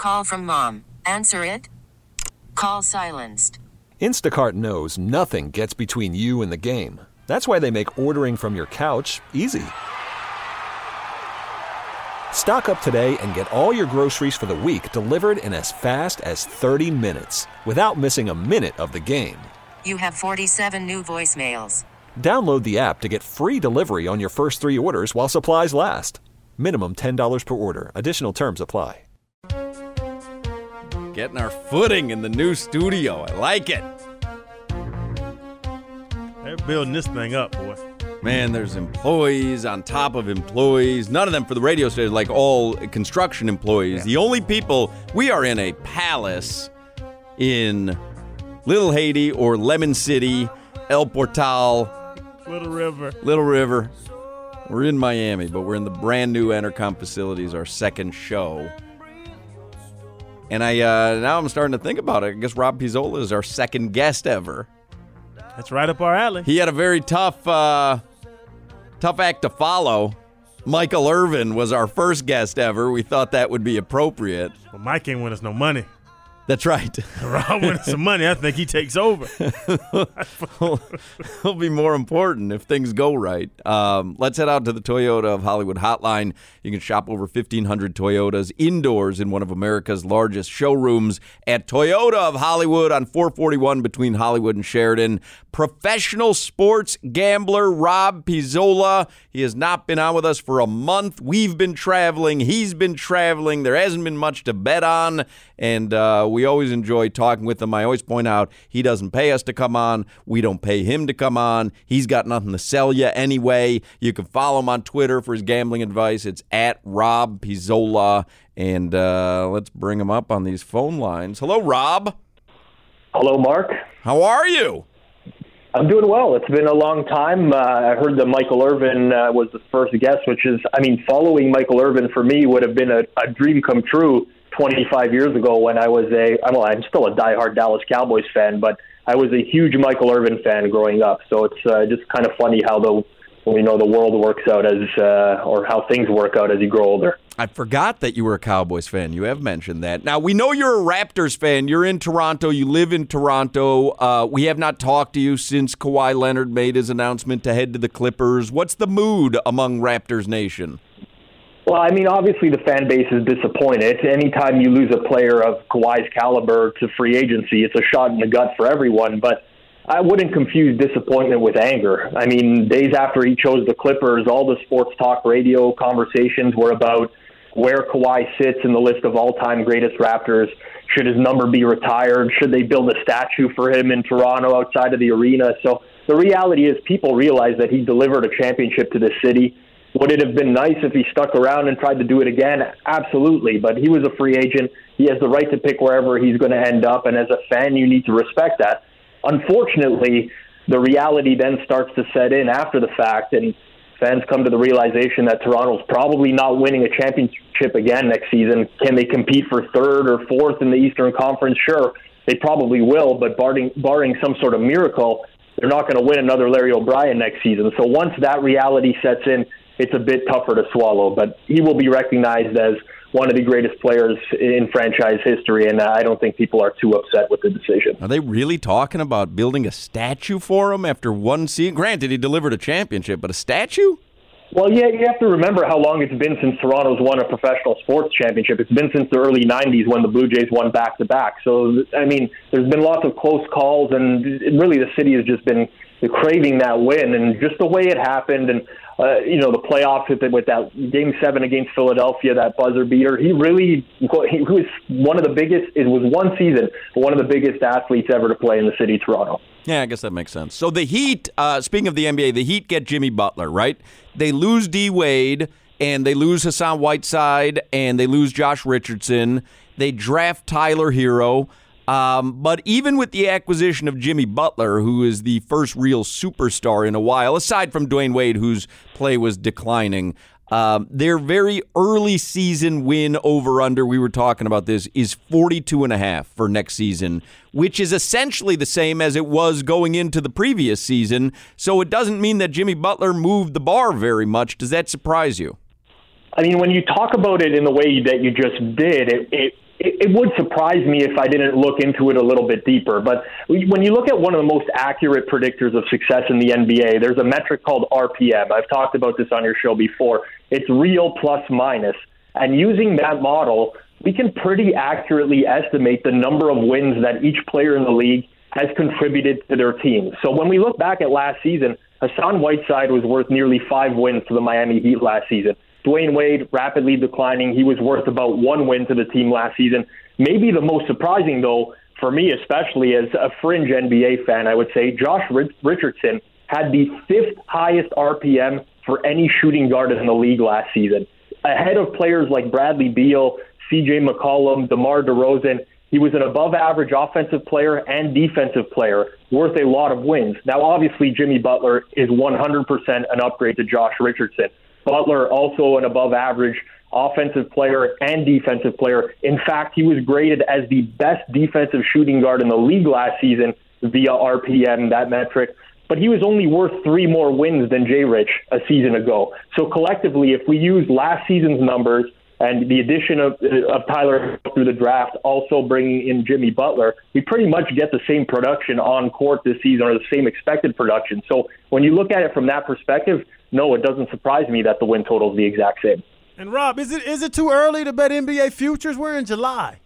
Call from mom. Answer it. Call silenced. Instacart knows nothing gets between you and the game. That's why they make ordering from your couch easy. Stock up today and get all your groceries for the week delivered in as fast as 30 minutes without missing a minute of the game. You have 47 new voicemails. Download the app to get free delivery on your first 3 orders while supplies last. Minimum $10 per order. Additional terms apply. Getting our footing in the new studio. I like it. They're building this thing up, boy. Man, there's employees on top of employees. None of them for the radio station, like all construction employees. Yeah. The only people, we are in a palace in Little Haiti or Lemon City, El Portal. Little River. We're in Miami, but we're in the brand new Entercom facilities, our second show. And now I'm starting to think about it. I guess Rob Pizzola is our second guest ever. That's right up our alley. He had a very tough act to follow. Michael Irvin was our first guest ever. We thought that would be appropriate. Well, Mike ain't win us no money. That's right. Rob win us some money. I think he takes over. It'll be more important if things go right. Let's head out to the Toyota of Hollywood hotline. You can shop over 1,500 Toyotas indoors in one of America's largest showrooms at Toyota of Hollywood on 441 between Hollywood and Sheridan. Professional sports gambler Rob Pizzola. He has not been on with us for a month. We've been traveling. He's been traveling. There hasn't been much to bet on, and we always enjoy talking with him. I always point out he doesn't pay us to come on. We don't pay him to come on. He's got nothing to sell you anyway. You can follow him on Twitter for his gambling advice. It's at Rob Pizzola, and let's bring him up on these phone lines. Hello, Rob. Hello, Mark. How are you? I'm doing well. It's been a long time. I heard that Michael Irvin was the first guest, which is, following Michael Irvin for me would have been a dream come true 25 years ago when I was I'm still a diehard Dallas Cowboys fan, but I was a huge Michael Irvin fan growing up. So it's just kind of funny how the world works out or how things work out as you grow older. I forgot that you were a Cowboys fan. You have mentioned that. Now, we know you're a Raptors fan. You're in Toronto. You live in Toronto. We have not talked to you since Kawhi Leonard made his announcement to head to the Clippers. What's the mood among Raptors Nation? Well, obviously the fan base is disappointed. Anytime you lose a player of Kawhi's caliber to free agency, it's a shot in the gut for everyone. But I wouldn't confuse disappointment with anger. Days after he chose the Clippers, all the sports talk radio conversations were about where Kawhi sits in the list of all-time greatest Raptors. Should his number be retired? Should they build a statue for him in Toronto outside of the arena? So the reality is people realize that he delivered a championship to this city. Would it have been nice if he stuck around and tried to do it again? Absolutely. But he was a free agent. He has the right to pick wherever he's going to end up. And as a fan, you need to respect that. Unfortunately, the reality then starts to set in after the fact, and fans come to the realization that Toronto's probably not winning a championship again next season. Can they compete for third or fourth in the Eastern Conference? Sure, they probably will, but barring some sort of miracle, they're not going to win another Larry O'Brien next season. So once that reality sets in, it's a bit tougher to swallow, but he will be recognized as one of the greatest players in franchise history, and I don't think people are too upset with the decision. Are they really talking about building a statue for him after one season? Granted, he delivered a championship, but a statue? Well, yeah, you have to remember how long it's been since Toronto's won a professional sports championship. It's been since the early 90s when the Blue Jays won back-to-back. So, there's been lots of close calls, and really the city has just been craving that win, and just the way it happened, and the playoffs with that Game 7 against Philadelphia, that buzzer beater. He was one of the biggest. It was one season, but one of the biggest athletes ever to play in the city of Toronto. Yeah, I guess that makes sense. So the Heat, speaking of the NBA, the Heat get Jimmy Butler, right? They lose D. Wade, and they lose Hassan Whiteside, and they lose Josh Richardson. They draft Tyler Hero. But even with the acquisition of Jimmy Butler, who is the first real superstar in a while, aside from Dwayne Wade, whose play was declining, their very early season win over-under, we were talking about this, is 42.5 for next season, which is essentially the same as it was going into the previous season. So it doesn't mean that Jimmy Butler moved the bar very much. Does that surprise you? When you talk about it in the way that you just did, it it would surprise me if I didn't look into it a little bit deeper. But when you look at one of the most accurate predictors of success in the NBA, there's a metric called RPM. I've talked about this on your show before. It's real plus minus. And using that model, we can pretty accurately estimate the number of wins that each player in the league has contributed to their team. So when we look back at last season, Hassan Whiteside was worth nearly 5 wins to the Miami Heat last season. Dwayne Wade, rapidly declining. He was worth about 1 win to the team last season. Maybe the most surprising, though, for me especially as a fringe NBA fan, I would say, Josh Richardson had the 5th highest RPM for any shooting guard in the league last season. Ahead of players like Bradley Beal, C.J. McCollum, DeMar DeRozan. He was an above-average offensive player and defensive player, worth a lot of wins. Now, obviously, Jimmy Butler is 100% an upgrade to Josh Richardson. Butler, also an above-average offensive player and defensive player. In fact, he was graded as the best defensive shooting guard in the league last season via RPM, that metric. But he was only worth 3 more wins than Jay Rich a season ago. So collectively, if we use last season's numbers and the addition of Tyler through the draft, also bringing in Jimmy Butler, we pretty much get the same production on court this season, or the same expected production. So when you look at it from that perspective, no, it doesn't surprise me that the win total is the exact same. And Rob, is it too early to bet NBA futures? We're in July.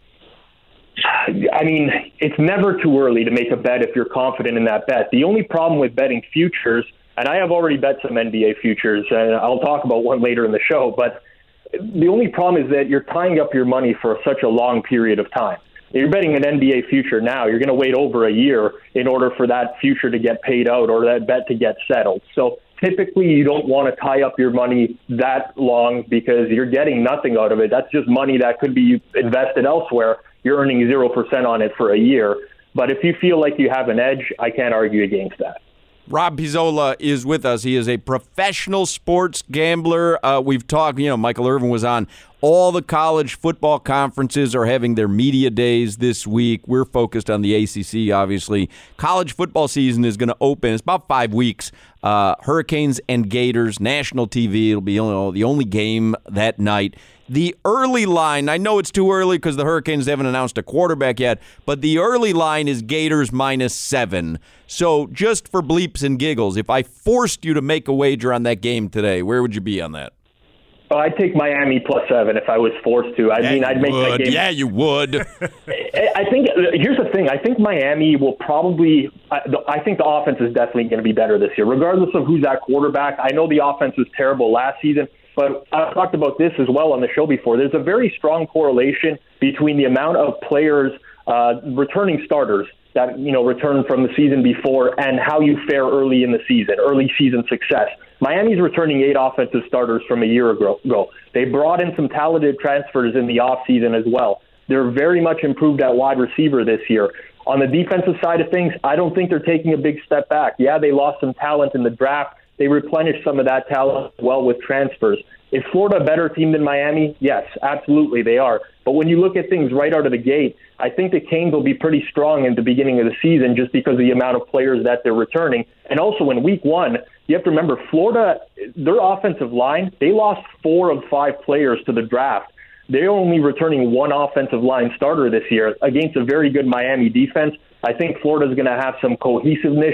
I mean, it's never too early to make a bet if you're confident in that bet. The only problem with betting futures, and I have already bet some NBA futures, and I'll talk about one later in the show, but the only problem is that you're tying up your money for such a long period of time. You're betting an NBA future now. You're going to wait over a year in order for that future to get paid out or that bet to get settled. So typically you don't want to tie up your money that long because you're getting nothing out of it. That's just money that could be invested elsewhere. You're earning 0% on it for a year. But if you feel like you have an edge, I can't argue against that. Rob Pizzola is with us. He is a professional sports gambler. We've talked, Michael Irvin was on. All the college football conferences are having their media days this week. We're focused on the ACC, obviously. College football season is going to open. It's about 5 weeks. Hurricanes and Gators, national TV. It'll be the only game that night. The early line, I know it's too early because the Hurricanes haven't announced a quarterback yet, but the early line is Gators -7. So just for bleeps and giggles, if I forced you to make a wager on that game today, where would you be on that? Oh, I'd take Miami +7 if I was forced to. I'd make that game. Yeah, you would. I think here's the thing. I think Miami will probably. I think the offense is definitely going to be better this year, regardless of who's at quarterback. I know the offense was terrible last season, but I've talked about this as well on the show before. There's a very strong correlation between the amount of players, returning starters that return from the season before, and how you fare early in the season, early season success. Miami's returning 8 offensive starters from a year ago. They brought in some talented transfers in the offseason as well. They're very much improved at wide receiver this year. On the defensive side of things, I don't think they're taking a big step back. Yeah, they lost some talent in the draft. They replenished some of that talent as well with transfers. Is Florida a better team than Miami? Yes, absolutely they are. But when you look at things right out of the gate, I think the Canes will be pretty strong in the beginning of the season just because of the amount of players that they're returning. And also in week 1, you have to remember Florida, their offensive line, they lost 4 of 5 players to the draft. They're only returning 1 offensive line starter this year against a very good Miami defense. I think Florida's going to have some cohesiveness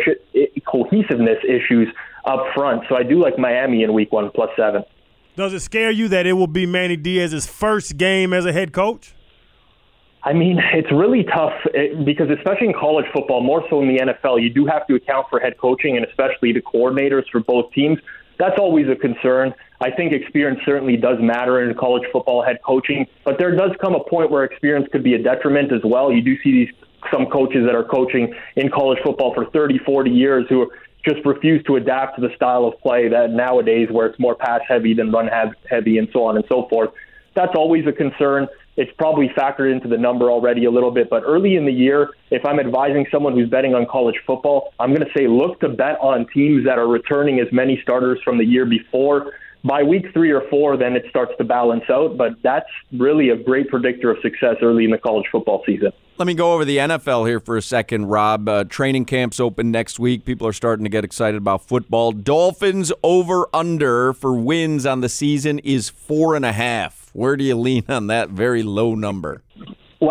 issues up front. So I do like Miami in week 1 +7. Does it scare you that it will be Manny Diaz's first game as a head coach? I mean, it's really tough because especially in college football, more so in the NFL, you do have to account for head coaching and especially the coordinators for both teams. That's always a concern. I think experience certainly does matter in college football head coaching, but there does come a point where experience could be a detriment as well. You do see some coaches that are coaching in college football for 30, 40 years who just refuse to adapt to the style of play that nowadays where it's more pass heavy than run heavy and so on and so forth. That's always a concern. It's probably factored into the number already a little bit, but early in the year, if I'm advising someone who's betting on college football, I'm going to say look to bet on teams that are returning as many starters from the year before. By week 3 or 4, then it starts to balance out, but that's really a great predictor of success early in the college football season. Let me go over the NFL here for a second, Rob. Training camps open next week. People are starting to get excited about football. Dolphins over-under for wins on the season is 4.5. Where do you lean on that very low number? Well,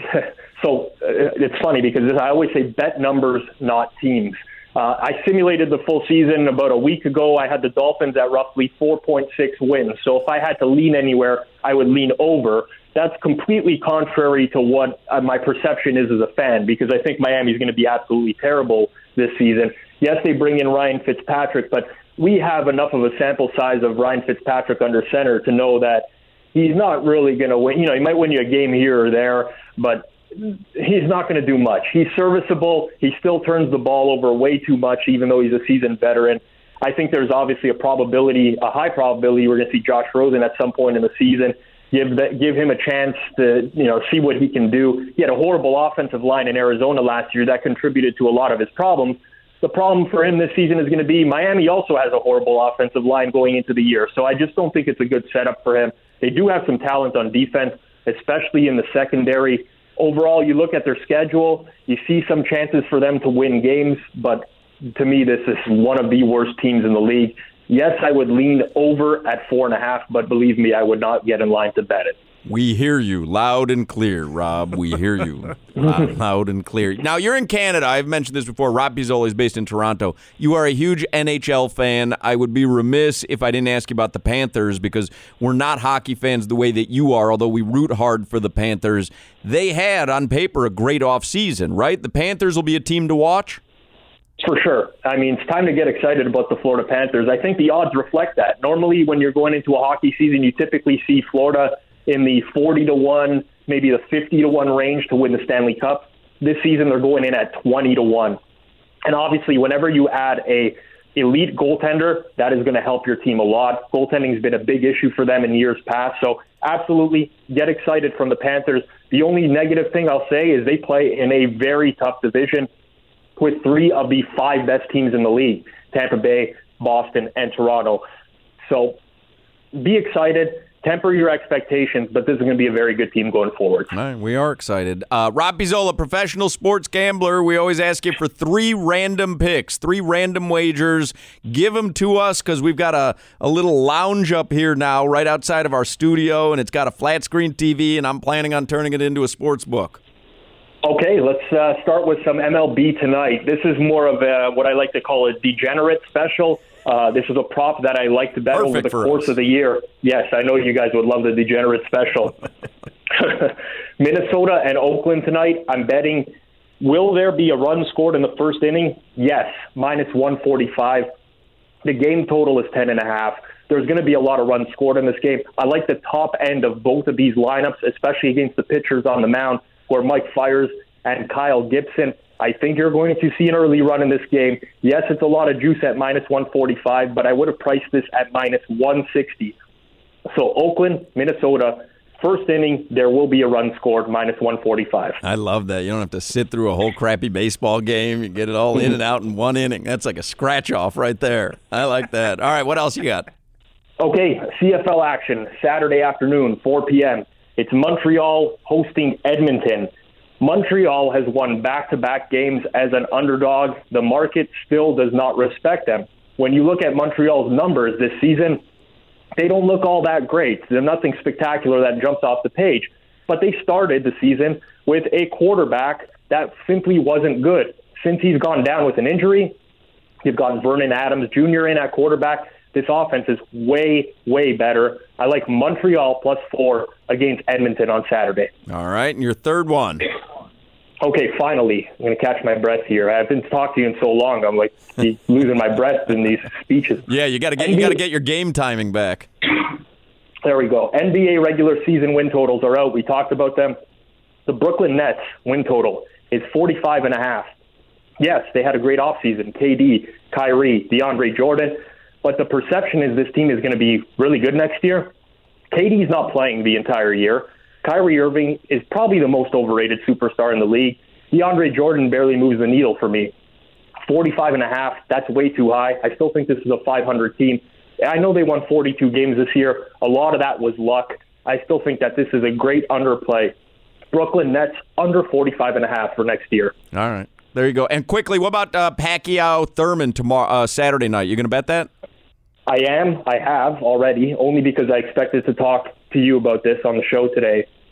it's funny because I always say bet numbers, not teams. I simulated the full season about a week ago. I had the Dolphins at roughly 4.6 wins. So if I had to lean anywhere, I would lean over. That's completely contrary to what my perception is as a fan, because I think Miami is going to be absolutely terrible this season. Yes, they bring in Ryan Fitzpatrick, but we have enough of a sample size of Ryan Fitzpatrick under center to know that he's not really going to win. You know, he might win you a game here or there, but he's not going to do much. He's serviceable. He still turns the ball over way too much, even though he's a seasoned veteran. I think there's obviously a high probability we're going to see Josh Rosen at some point in the season. Give him a chance to, see what he can do. He had a horrible offensive line in Arizona last year that contributed to a lot of his problems. The problem for him this season is going to be Miami also has a horrible offensive line going into the year. So I just don't think it's a good setup for him. They do have some talent on defense, especially in the secondary. Overall, you look at their schedule, you see some chances for them to win games, but to me, this is one of the worst teams in the league. Yes, I would lean over at 4.5, but believe me, I would not get in line to bet it. We hear you loud and clear, Rob. We hear you loud and clear. Now, you're in Canada. I've mentioned this before. Rob Pizzoli is based in Toronto. You are a huge NHL fan. I would be remiss if I didn't ask you about the Panthers, because we're not hockey fans the way that you are, although we root hard for the Panthers. They had, on paper, a great offseason, right? The Panthers will be a team to watch? For sure. I mean, it's time to get excited about the Florida Panthers. I think the odds reflect that. Normally, when you're going into a hockey season, you typically see Florida in the 40-1, maybe the 50-1 range to win the Stanley Cup. This season, they're going in at 20-1. And obviously, whenever you add a elite goaltender, that is going to help your team a lot. Goaltending has been a big issue for them in years past. So absolutely get excited from the Panthers. The only negative thing I'll say is they play in a very tough division with 3 of the 5 best teams in the league, Tampa Bay, Boston, and Toronto. So be excited, temper your expectations, but this is going to be a very good team going forward. All right, we are excited. Rob Pizzola, professional sports gambler. We always ask you for 3 random picks, 3 random wagers. Give them to us, because we've got a little lounge up here now right outside of our studio, and it's got a flat screen TV, and I'm planning on turning it into a sports book. Okay, let's start with some MLB tonight. This is more of what I like to call a degenerate special. This is a prop that I like to bet over the course of the year. Yes, I know you guys would love the degenerate special. Minnesota and Oakland tonight, I'm betting, will there be a run scored in the first inning? Yes, -145. The game total is 10.5. There's going to be a lot of runs scored in this game. I like the top end of both of these lineups, especially against the pitchers on the mound, where Mike Fiers and Kyle Gibson. I think you're going to see an early run in this game. Yes, it's a lot of juice at -145, but I would have priced this at -160. So Oakland, Minnesota, first inning, there will be a run scored, -145. I love that. You don't have to sit through a whole crappy baseball game. You get it all in and out in one inning. That's like a scratch-off right there. I like that. All right, what else you got? Okay, CFL action, Saturday afternoon, 4 p.m. It's Montreal hosting Edmonton. Montreal has won back-to-back games as an underdog. The market still does not respect them. When you look at Montreal's numbers this season, they don't look all that great. There's nothing spectacular that jumps off the page. But they started the season with a quarterback that simply wasn't good. Since he's gone down with an injury, you've gotten Vernon Adams Jr. in at quarterback. This offense is way, way better. I like Montreal +4 against Edmonton on Saturday. All right, and your third one. Okay, finally, I'm going to catch my breath here. I've been talking to you in so long, I'm like losing my breath in these speeches. Yeah, you got to get your game timing back. There we go. NBA regular season win totals are out. We talked about them. The Brooklyn Nets win total is 45.5. Yes, they had a great offseason. KD, Kyrie, DeAndre Jordan. But the perception is this team is going to be really good next year. KD's not playing the entire year. Kyrie Irving is probably the most overrated superstar in the league. DeAndre Jordan barely moves the needle for me. 45.5, that's way too high. I still think this is a 500 team. I know they won 42 games this year. A lot of that was luck. I still think that this is a great underplay. Brooklyn Nets under 45.5 for next year. All right. There you go. And quickly, what about Pacquiao-Thurman tomorrow, Saturday night? You going to bet that? I have already, only because I expected to talk to you about this on the show today.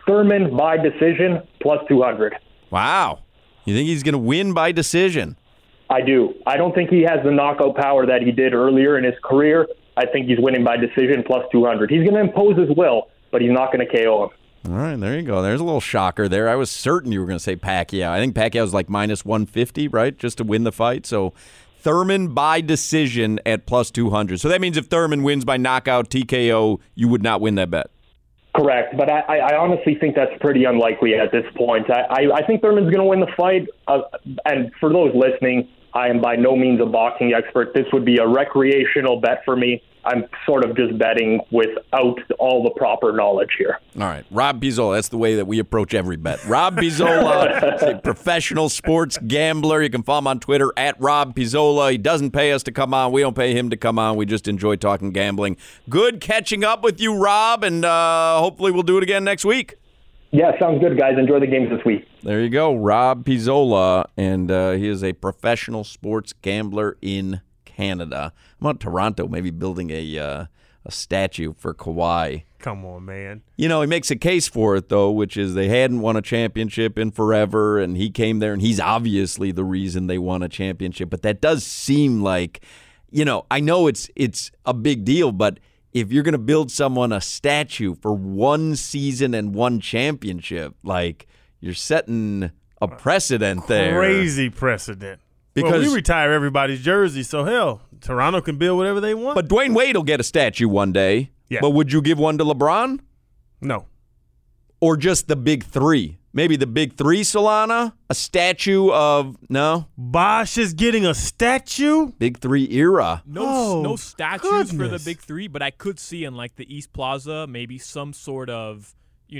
Thurman by decision, plus 200. Wow. You think he's going to win by decision? I do. I don't think he has the knockout power that he did earlier in his career. I think he's winning by decision, plus 200. He's going to impose his will, but he's not going to KO him. All right, there you go. There's a little shocker there. I was certain you were going to say Pacquiao. I think Pacquiao's like minus 150, right, just to win the fight. So Thurman by decision at plus 200. So that means if Thurman wins by knockout, TKO, you would not win that bet. Correct, but I honestly think that's pretty unlikely at this point. I think Thurman's going to win the fight, and for those listening, I am by no means a boxing expert. This would be a recreational bet for me. I'm sort of just betting without all the proper knowledge here. All right. Rob Pizzola, that's the way that we approach every bet. Rob Pizzola is a professional sports gambler. You can follow him on Twitter at Rob Pizzola. He doesn't pay us to come on. We don't pay him to come on. We just enjoy talking gambling. Good catching up with you, Rob, and hopefully we'll do it again next week. Yeah, sounds good, guys. Enjoy the games this week. There you go, Rob Pizzola, and he is a professional sports gambler in Canada. I'm out Toronto, maybe building a statue for Kawhi. Come on, man. You know, he makes a case for it, though, which is they hadn't won a championship in forever, and he came there, and he's obviously the reason they won a championship. But that does seem like, you know, I know it's a big deal, but if you're going to build someone a statue for one season and one championship, like, you're setting a precedent there. Crazy precedent. Because we retire everybody's jersey, so hell, Toronto can build whatever they want. But Dwayne Wade will get a statue one day. Yeah. But would you give one to LeBron? No. Or just the big three? Maybe the big three, Solana? A statue of, no? Bosh is getting a statue? Big three era. No statues for the goodness. big three, but I could see in like the East Plaza maybe some sort of,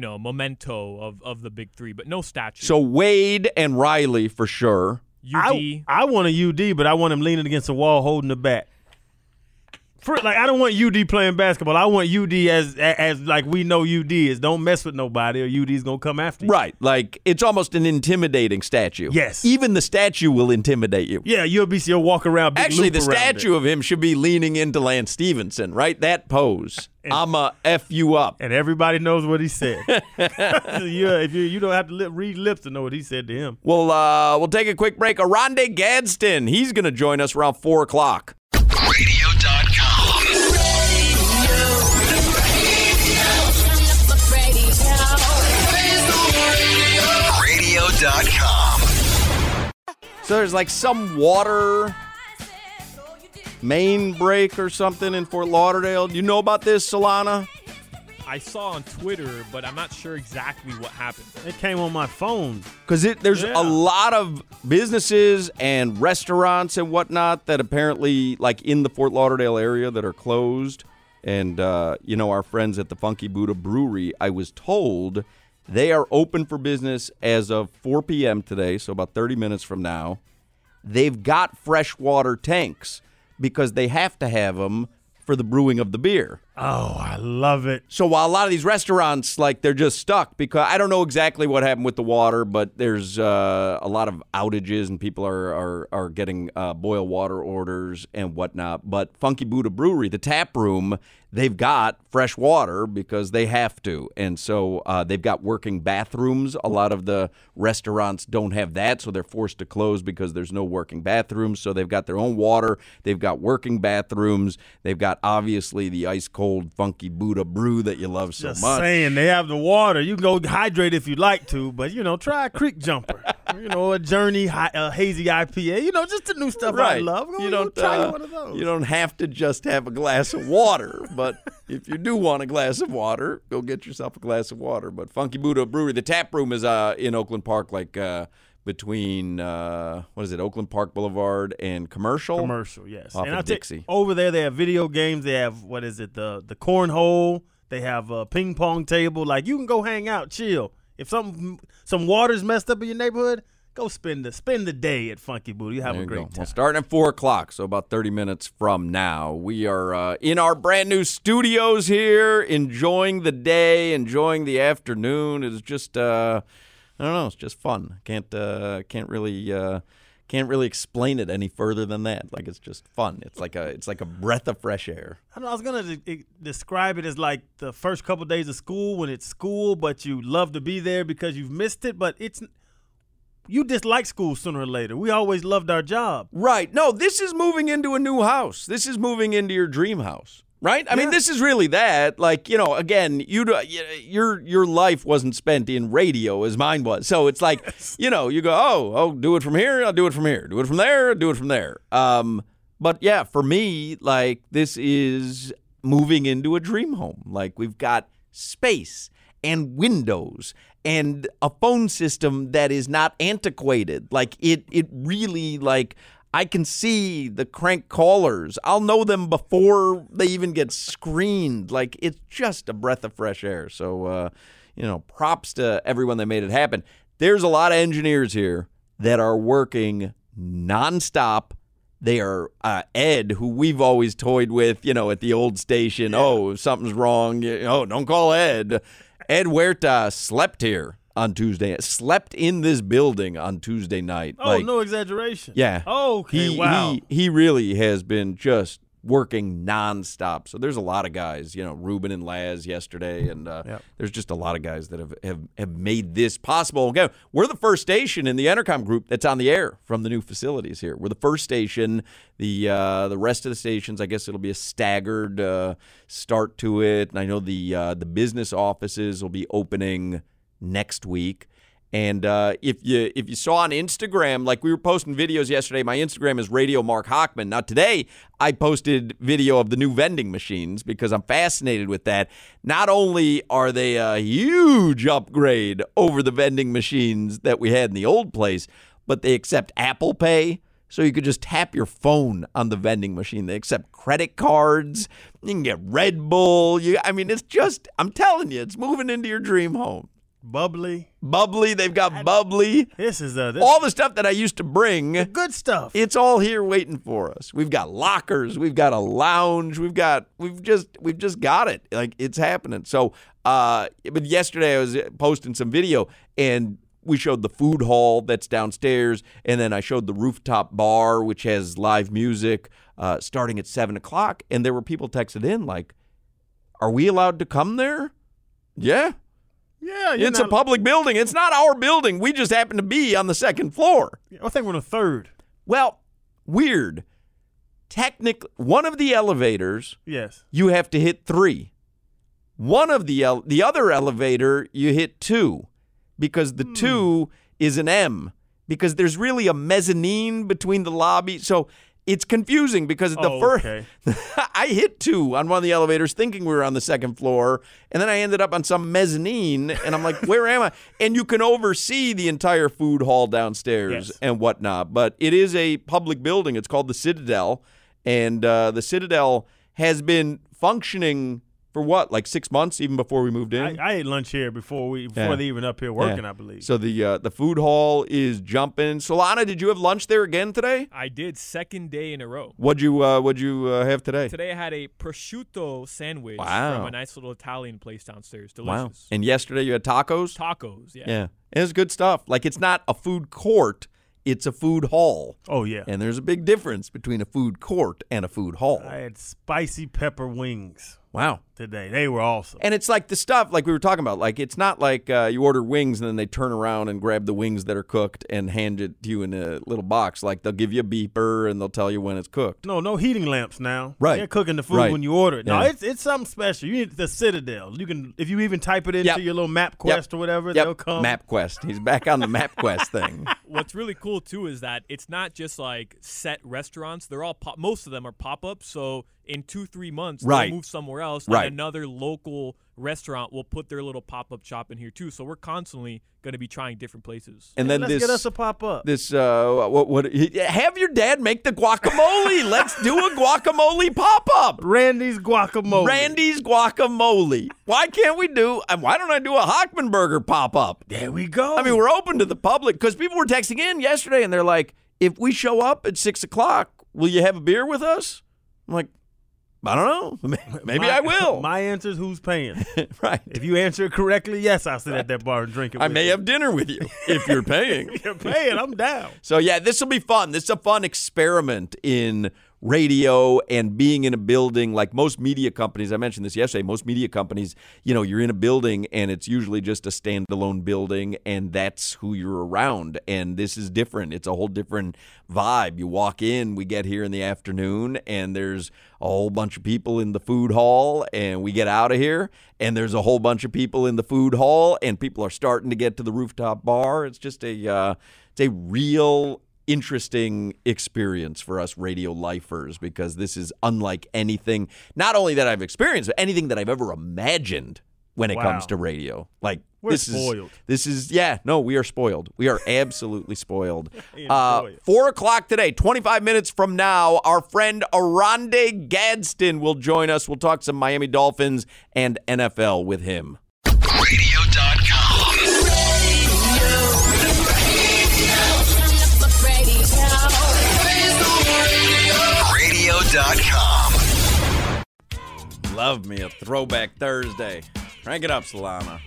memento of the big three, but no statue. So Wade and Riley for sure. UD. I want a UD, but I want him leaning against the wall holding the bat. I don't want UD playing basketball. I want UD as like we know UD is. Don't mess with nobody, or UD's gonna come after you. Right. Like, it's almost an intimidating statue. Yes. Even the statue will intimidate you. Yeah, you'll walk around. Big Actually, loop the around statue of him should be leaning into Lance Stevenson, right? That pose. I'ma F you up. and everybody knows what he said. You don't have to read lips to know what he said to him. We'll take a quick break. Aronde Gadsden, he's going to join us around 4 o'clock. Radio.com. Radio.com. So there's like some water main break or something in Fort Lauderdale. Do you know about this, Solana? I saw on Twitter, but I'm not sure exactly what happened. It came on my phone. Because there's Yeah. a lot of businesses and restaurants and whatnot that apparently, like in the Fort Lauderdale area, that are closed. And, our friends at the Funky Buddha Brewery, I was told they are open for business as of 4 p.m. today, so about 30 minutes from now. They've got freshwater tanks because they have to have them for the brewing of the beer. Oh, I love it. So while a lot of these restaurants, like, they're just stuck because I don't know exactly what happened with the water, but there's a lot of outages and people are getting boil water orders and whatnot. But Funky Buddha Brewery, the tap room, they've got fresh water because they have to. And so they've got working bathrooms. A lot of the restaurants don't have that, so they're forced to close because there's no working bathrooms. So they've got their own water. They've got working bathrooms. They've got, obviously, the ice-cold Funky Buddha brew that you love so Just much. saying, they have the water. You can go hydrate if you'd like to, but, try a creek jumper. A Journey hazy IPA. Just the new stuff I love. You don't try one of those. You don't have to just have a glass of water, but if you do want a glass of water, go get yourself a glass of water. But Funky Buddha Brewery, the tap room is in Oakland Park, between Oakland Park Boulevard and Commercial. Commercial, yes. Off And of I'll take Dixie. over there. They have video games. They have the cornhole. They have a ping pong table. Like, you can go hang out, chill. If some water's messed up in your neighborhood, go spend the day at Funky Buddha. You have There a you great go. time. Well, starting at 4 o'clock, so about 30 minutes from now. We are in our brand new studios here, enjoying the day, enjoying the afternoon. It's just, I don't know, it's just fun. Can't really can't really explain it any further than that. Like, it's just fun. It's like a breath of fresh air. I know I was gonna describe it as like the first couple of days of school when it's school, but you love to be there because you've missed it. But you dislike school sooner or later. We always loved our job. Right. No, this is moving into a new house. This is moving into your dream house. Right? I mean, this is really that. Like, again, your life wasn't spent in radio as mine was. So it's like, you go, oh, do it from here, I'll do it from here. Do it from there, I'll do it from there. But yeah, for me, like, this is moving into a dream home. Like, we've got space and windows and a phone system that is not antiquated. Like, it really, like, I can see the crank callers. I'll know them before they even get screened. Like, it's just a breath of fresh air. So, props to everyone that made it happen. There's a lot of engineers here that are working nonstop. They are Ed, who we've always toyed with, at the old station. Yeah. Oh, if something's wrong, don't call Ed. Ed Huerta slept here on Tuesday. Slept in this building on Tuesday night. Oh, no exaggeration. Yeah. Oh, okay, wow. He really has been just working nonstop. So there's a lot of guys, Ruben and Laz yesterday, and there's just a lot of guys that have made this possible. Again, we're the first station in the Entercom group that's on the air from the new facilities here. We're the first station. The rest of the stations, I guess it'll be a staggered start to it. And I know the business offices will be opening next week. And if you saw on Instagram, like we were posting videos yesterday, my Instagram is Radio Mark Hochman. Now today I posted video of the new vending machines because I'm fascinated with that. Not only are they a huge upgrade over the vending machines that we had in the old place, but they accept Apple Pay. So you could just tap your phone on the vending machine. They accept credit cards. You can get Red Bull. It's just, I'm telling you, it's moving into your dream home. Bubbly. They've got bubbly. This is all the stuff that I used to bring. The good stuff. It's all here waiting for us. We've got lockers. We've got a lounge. We've just got it. Like, it's happening. So, but yesterday I was posting some video and we showed the food hall that's downstairs, and then I showed the rooftop bar, which has live music starting at 7:00. And there were people texted in like, "Are we allowed to come there?" Yeah. Yeah, it's a public building. It's not our building. We just happen to be on the second floor. I think we're on the third. Well, weird. Technically, one of the elevators, yes, you have to hit 3. One of the other elevator, you hit 2, because the 2 is an M. Because there's really a mezzanine between the lobby, so it's confusing because okay. I hit 2 on one of the elevators thinking we were on the second floor, and then I ended up on some mezzanine, and I'm like, where am I? And you can oversee the entire food hall downstairs and whatnot, but it is a public building. It's called the Citadel, and the Citadel has been functioning for what, like 6 months, even before we moved in? I ate lunch here before they even up here working, I believe. So the food hall is jumping. Solana, did you have lunch there again today? I did, second day in a row. What'd you have today? Today I had a prosciutto sandwich from a nice little Italian place downstairs. Delicious. Wow. And yesterday you had tacos? Tacos, yeah. Yeah. It was good stuff. Like, it's not a food court. It's a food hall. Oh, yeah. And there's a big difference between a food court and a food hall. I had spicy pepper wings. Wow. Today. They were awesome. And it's like the stuff like we were talking about. Like, it's not like you order wings and then they turn around and grab the wings that are cooked and hand it to you in a little box. Like, they'll give you a beeper and they'll tell you when it's cooked. No heating lamps now. Right. They're cooking the food when you order it. No, yeah. it's something special. You need the Citadel. You can, if you even type it into your little MapQuest or whatever, they'll come. MapQuest. He's back on the MapQuest thing. What's really cool, too, is that it's not just like set restaurants. They're all most of them are pop-ups. So in 2-3 months, they'll move somewhere else, and another local restaurant will put their little pop-up shop in here too. So we're constantly going to be trying different places. And then let's get us a pop-up. This have your dad make the guacamole. Let's do a guacamole pop-up. Randy's guacamole. Why can't we do? Why don't I do a Hochman burger pop-up? There we go. I mean, we're open to the public because people were texting in yesterday and they're like, if we show up at 6:00, will you have a beer with us? I'm like, I don't know. Maybe I will. My answer is who's paying. Right. If you answer it correctly, yes, I'll sit at that bar and drink it. I may have dinner with you if you're paying. If you're paying, I'm down. So, yeah, this will be fun. This is a fun experiment in radio and being in a building. Like most media companies, I mentioned this yesterday, most media companies, you're in a building and it's usually just a standalone building and that's who you're around. And this is different. It's a whole different vibe. You walk in, we get here in the afternoon and there's a whole bunch of people in the food hall, and we get out of here and there's a whole bunch of people in the food hall and people are starting to get to the rooftop bar. It's just it's a real interesting experience for us radio lifers, because this is unlike anything, not only that I've experienced, but anything that I've ever imagined when it comes to radio. Like, we're spoiled. We are spoiled. We are absolutely spoiled. 4 o'clock today, 25 minutes from now, our friend Aronde Gadsden will join us. We'll talk some Miami Dolphins and NFL with him. Radio.com. Radio.com. Love me a Throwback Thursday. Crank it up, Solana.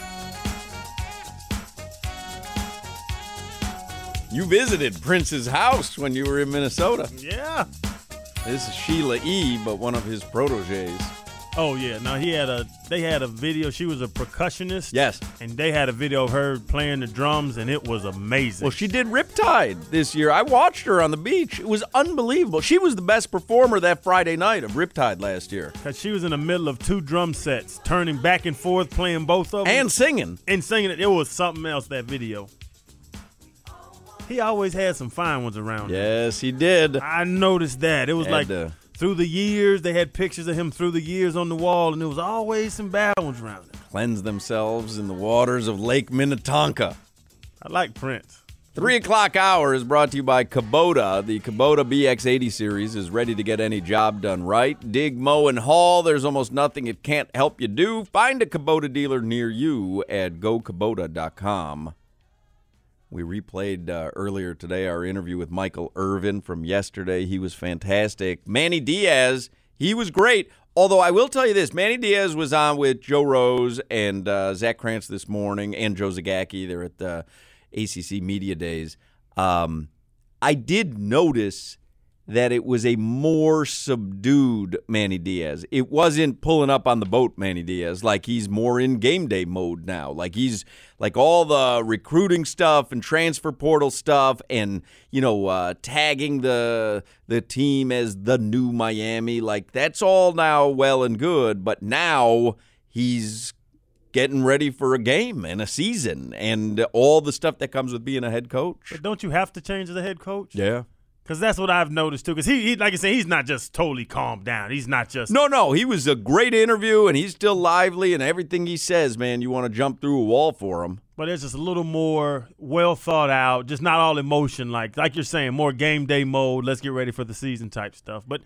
You visited Prince's house when you were in Minnesota. Yeah. This is Sheila E., but one of his proteges. Oh, yeah. No, they had a video. She was a percussionist. Yes. And they had a video of her playing the drums, and it was amazing. Well, she did Riptide this year. I watched her on the beach. It was unbelievable. She was the best performer that Friday night of Riptide last year. Because she was in the middle of 2 drum sets, turning back and forth, playing both of them. And singing. It was something else, that video. He always had some fine ones around. Yes, he did. I noticed that. It was through the years, they had pictures of him through the years on the wall, and there was always some bad ones around him. Cleanse themselves in the waters of Lake Minnetonka. I like Prince. 3 o'clock hour is brought to you by Kubota. The Kubota BX80 series is ready to get any job done right. Dig, mow, and haul. There's almost nothing it can't help you do. Find a Kubota dealer near you at gokubota.com. We replayed earlier today our interview with Michael Irvin from yesterday. He was fantastic. Manny Diaz, he was great. Although I will tell you this, Manny Diaz was on with Joe Rose and Zach Krantz this morning, and Joe Zagacki. They're at the ACC Media Days. I did notice that it was a more subdued Manny Diaz. It wasn't pulling up on the boat Manny Diaz. Like, he's more in game day mode now. Like, he's like all the recruiting stuff and transfer portal stuff and, tagging the team as the new Miami. Like, that's all now well and good, but now he's getting ready for a game and a season and all the stuff that comes with being a head coach. But don't you have to change as a head coach? Yeah. Because that's what I've noticed, too. Because he, like I said, he's not just totally calmed down. He's not just... No. He was a great interview, and he's still lively, and everything he says, man, you want to jump through a wall for him. But it's just a little more well thought out, just not all emotion, like you're saying, more game day mode. Let's get ready for the season type stuff. But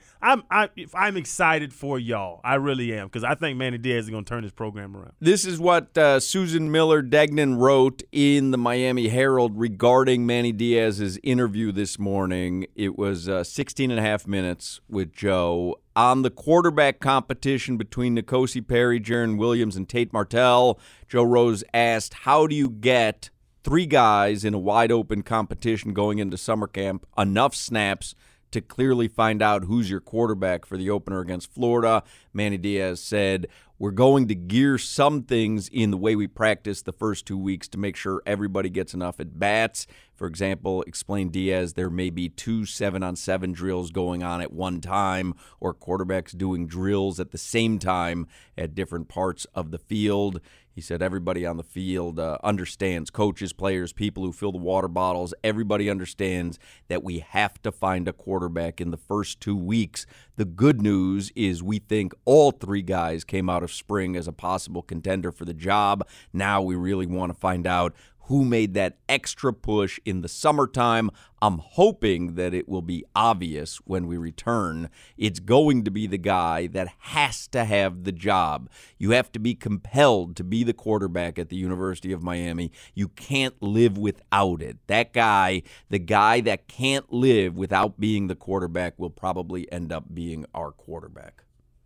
I'm excited for y'all. I really am, because I think Manny Diaz is going to turn his program around. This is what Susan Miller Degnan wrote in the Miami Herald regarding Manny Diaz's interview this morning. It was 16 and a half minutes with Joe. On the quarterback competition between N'Kosi Perry, Jaron Williams, and Tate Martell, Joe Rose asked, how do you get 3 guys in a wide-open competition going into summer camp enough snaps to clearly find out who's your quarterback for the opener against Florida? Manny Diaz said, we're going to gear some things in the way we practice the first 2 weeks to make sure everybody gets enough at-bats. For example, explained Diaz, there may be 2 7-on-7 drills going on at one time, or quarterbacks doing drills at the same time at different parts of the field. He said everybody on the field understands, coaches, players, people who fill the water bottles, everybody understands that we have to find a quarterback in the first 2 weeks. The good news is we think all 3 guys came out of spring as a possible contender for the job. Now we really want to find out who made that extra push in the summertime. I'm hoping that it will be obvious when we return. It's going to be the guy that has to have the job. You have to be compelled to be the quarterback at the University of Miami. You can't live without it. That guy, the guy that can't live without being the quarterback, will probably end up being our quarterback.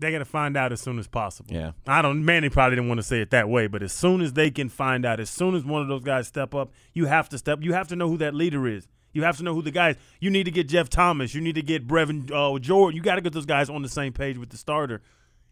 They got to find out as soon as possible. Yeah. Manny probably didn't want to say it that way, but as soon as they can find out, as soon as one of those guys step up, you have to know who that leader is. You have to know who the guys. You need to get Jeff Thomas. You need to get Brevin Jordan. You got to get those guys on the same page with the starter.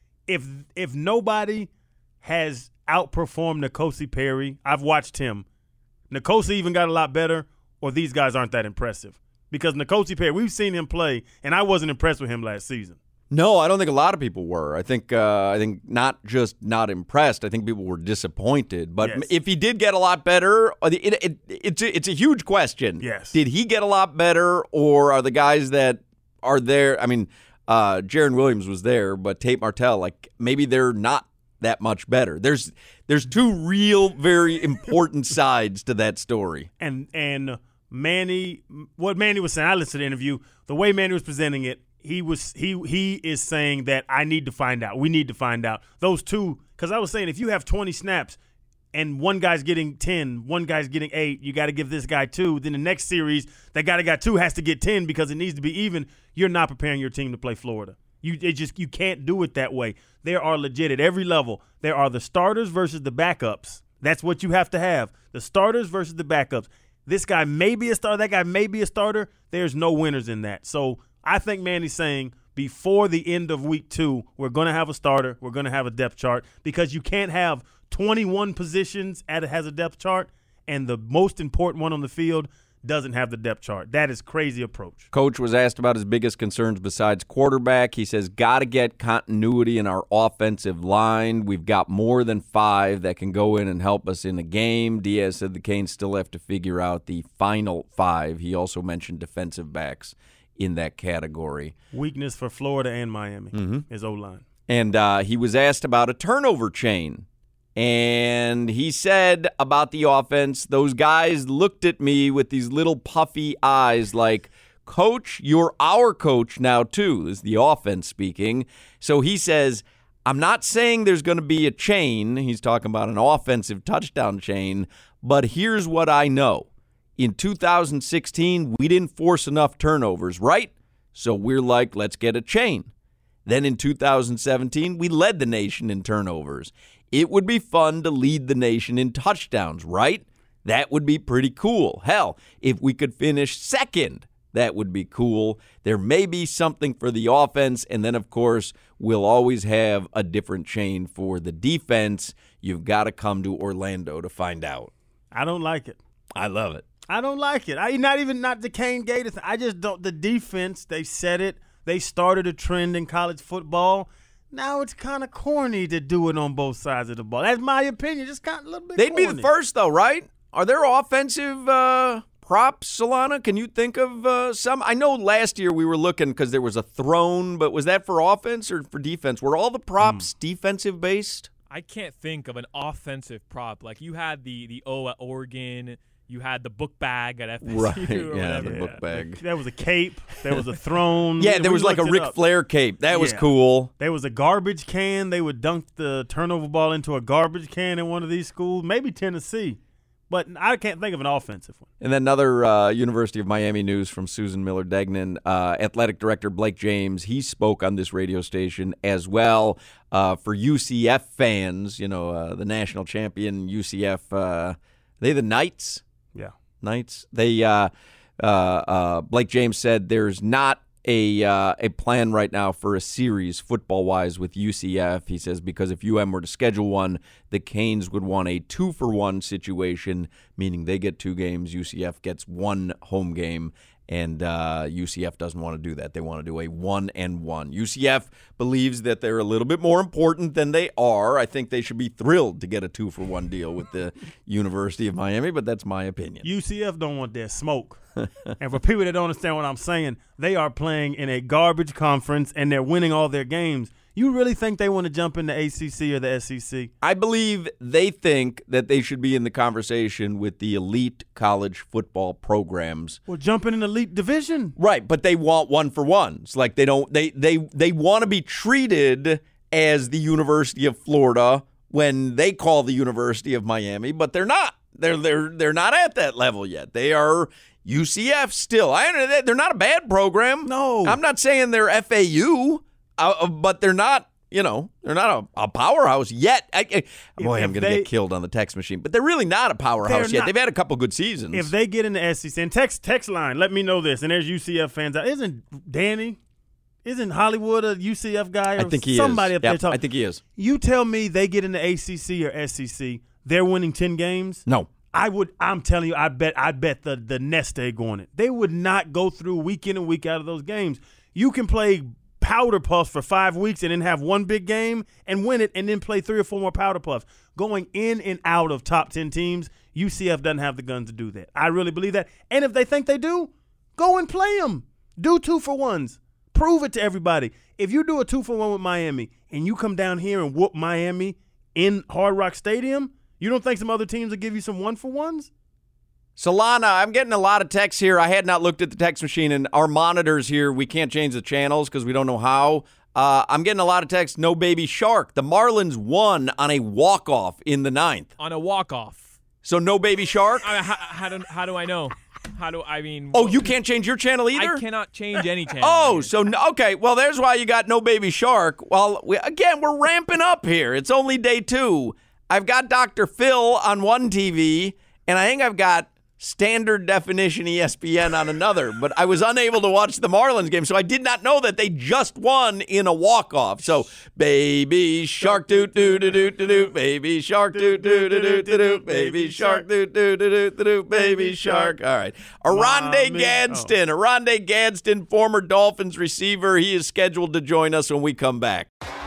If nobody has outperformed N'Kosi Perry, I've watched him. N'Kosi even got a lot better, or these guys aren't that impressive. Because N'Kosi Perry, we've seen him play, and I wasn't impressed with him last season. No, I don't think a lot of people were. I think not just not impressed. I think people were disappointed. But yes. If he did get a lot better, it's a huge question. Yes. Did he get a lot better, or are the guys that are there? I mean, Jaron Williams was there, but Tate Martell, like maybe they're not that much better. There's two real, very important sides to that story. And Manny, what Manny was saying, I listened to the interview. The way Manny was presenting it, he is saying that I need to find out. We need to find out. Those two, because I was saying if you have 20 snaps and one guy's getting 10, one guy's getting 8, you got to give this guy 2. Then the next series, that guy that got 2 has to get 10 because it needs to be even. You're not preparing your team to play Florida. You can't do it that way. There are legit at every level. There are the starters versus the backups. That's what you have to have. The starters versus the backups. This guy may be a starter. That guy may be a starter. There's no winners in that. So I think Manny's saying before the end of week 2, we're going to have a starter. We're going to have a depth chart because you can't have 21 positions has a depth chart and the most important one on the field doesn't have the depth chart. That is crazy approach. Coach was asked about his biggest concerns besides quarterback. He says, got to get continuity in our offensive line. We've got more than 5 that can go in and help us in the game. Diaz said the Canes still have to figure out the final 5. He also mentioned defensive backs in that category. Weakness for Florida and Miami is O-line. And he was asked about a turnover chain. And he said about the offense, those guys looked at me with these little puffy eyes like, Coach, you're our coach now too. This is the offense speaking. So he says, I'm not saying there's going to be a chain. He's talking about an offensive touchdown chain. But here's what I know. In 2016, we didn't force enough turnovers, right? So we're like, let's get a chain. Then in 2017, we led the nation in turnovers. It would be fun to lead the nation in touchdowns, right? That would be pretty cool. Hell, if we could finish second, that would be cool. There may be something for the offense, and then, of course, we'll always have a different chain for the defense. You've got to come to Orlando to find out. I don't like it. I love it. I don't like it. Not the Kane Gator thing. I just don't. The defense, they said it. They started a trend in college football. Now it's kind of corny to do it on both sides of the ball. That's my opinion. Just kind of a little bit They'd corny. be the first, though, right? Are there offensive props, Solana? Can you think of some? I know last year we were looking because there was a throne, but was that for offense or for defense? Were all the props defensive-based? I can't think of an offensive prop. Like you had the O at Oregon. You had the book bag at FSU. Right, yeah, the book bag. There was a cape. There was a throne. Yeah, there was like a Ric Flair cape. That was cool. There was a garbage can. They would dunk the turnover ball into a garbage can in one of these schools. Maybe Tennessee. But I can't think of an offensive one. And then another University of Miami news from Susan Miller-Degnan. Athletic Director Blake James, he spoke on this radio station as well. For UCF fans, the national champion UCF, are they the Knights? Yeah. Knights. They Blake James said there's not a plan right now for a series football-wise with UCF. He says because if UM were to schedule one, the Canes would want a 2-for-1 situation, meaning they get 2 games, UCF gets 1 home game, and UCF doesn't want to do that. They want to do a 1-and-1. UCF believes that they're a little bit more important than they are. I think they should be thrilled to get a 2-for-1 deal with the University of Miami, but that's my opinion. UCF don't want their smoke. And for people that don't understand what I'm saying, they are playing in a garbage conference and they're winning all their games. You really think they want to jump in the ACC or the SEC? I believe they think that they should be in the conversation with the elite college football programs. Well, jump in an elite division. Right, but they want 1-for-1s. Like they want to be treated as the University of Florida when they call the University of Miami, but they're not. They're not at that level yet. They are UCF still. They're not a bad program. No. I'm not saying they're FAU. But they're not they're not a powerhouse yet. I'm going to get killed on the text machine, but they're really not a powerhouse yet. They've had a couple good seasons. If they get in the SEC, and text line, let me know this. And there's UCF fans out. Isn't Hollywood a UCF guy? Or I think he somebody is. Up there talking? I think he is. You tell me they get in the ACC or SEC, they're winning 10 games? No. I'm telling you, I bet the nest egg on it. They would not go through week in and week out of those games. You can play powder puffs for 5 weeks and then have one big game and win it and then play 3 or 4 more powder puffs. Going in and out of top 10 teams, UCF doesn't have the guns to do that. I really believe that. And if they think they do, go and play them. Do 2-for-1s. Prove it to everybody. If you do a 2-for-1 with Miami and you come down here and whoop Miami in Hard Rock Stadium, you don't think some other teams will give you some 1-for-1s? Solana, I'm getting a lot of texts here. I had not looked at the text machine, and our monitors here, we can't change the channels because we don't know how. I'm getting a lot of texts, no baby shark. The Marlins won on a walk-off in the 9th. On a walk-off. So no baby shark? How do I know? Oh, you can't change your channel either? I cannot change any channel. Oh, so, okay. Well, there's why you got no baby shark. Well, we're ramping up here. It's only day 2. I've got Dr. Phil on one TV, and I think I've got standard definition ESPN on another, but I was unable to watch the Marlins game, so I did not know that they just won in a walk-off. So, baby shark, doo-doo-doo-doo-doo, baby shark, doo-doo-doo-doo-doo, baby shark, doo-doo-doo-doo-doo, baby shark. All right. Oronde Gadsden, former Dolphins receiver. He is scheduled to join us when we come back.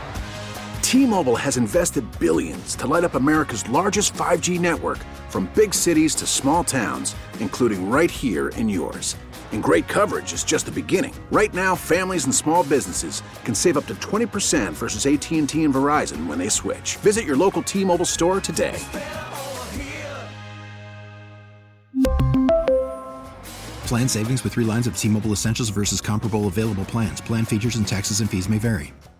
T-Mobile has invested billions to light up America's largest 5G network, from big cities to small towns, including right here in yours. And great coverage is just the beginning. Right now, families and small businesses can save up to 20% versus AT&T and Verizon when they switch. Visit your local T-Mobile store today. Plan savings with 3 lines of T-Mobile Essentials versus comparable available plans. Plan features and taxes and fees may vary.